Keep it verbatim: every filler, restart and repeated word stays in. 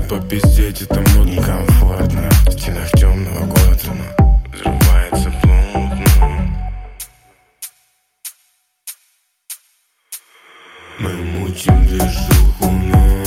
попиздеть, это модно, комфортно. В стенах темного Готэма взрывается плотно. Мы мутим движуху, но